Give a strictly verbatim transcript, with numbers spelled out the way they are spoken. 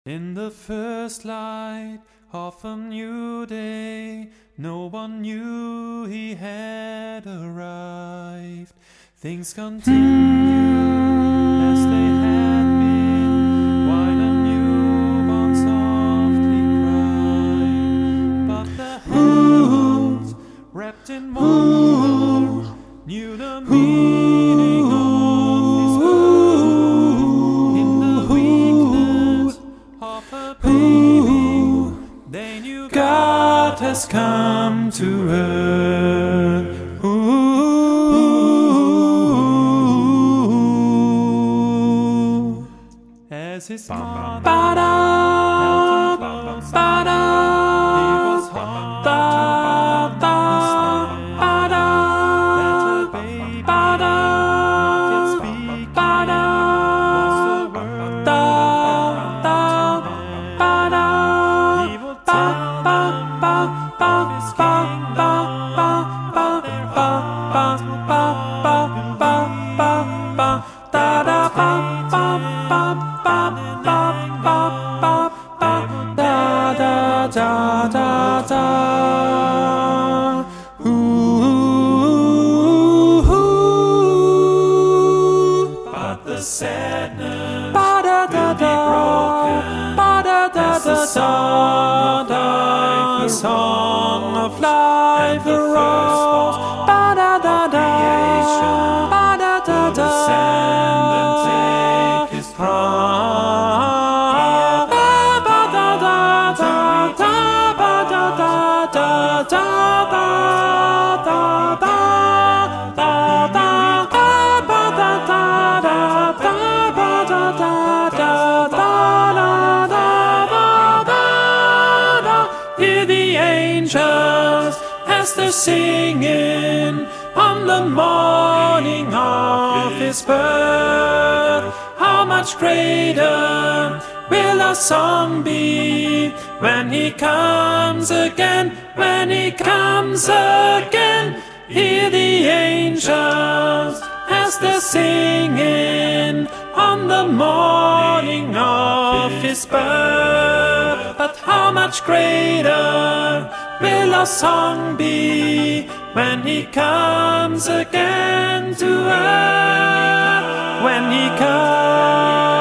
In the first light of a new day, no one knew he had arrived. Things continue as they had been, while a newborn softly cried. But the hands wrapped in wool knew the meaning of his word. In the weakness of a baby, they knew God has come to earth. Ooh. As his mother held him close, he was hard to understand that a baby not yet speaking was the word of man. He would tell them of his kingdom, but their hearts would not believe. But the sadness will be broken as the song of life arose, and the firstborn creation will descend and take his throne. Hear the angels as they're singing on the morning of his birth. How much greater will our song be when he comes again, when he comes again. Hear the angels as they're singing on the morning of his birth. But how much greater will our song be when he comes again to earth, when he comes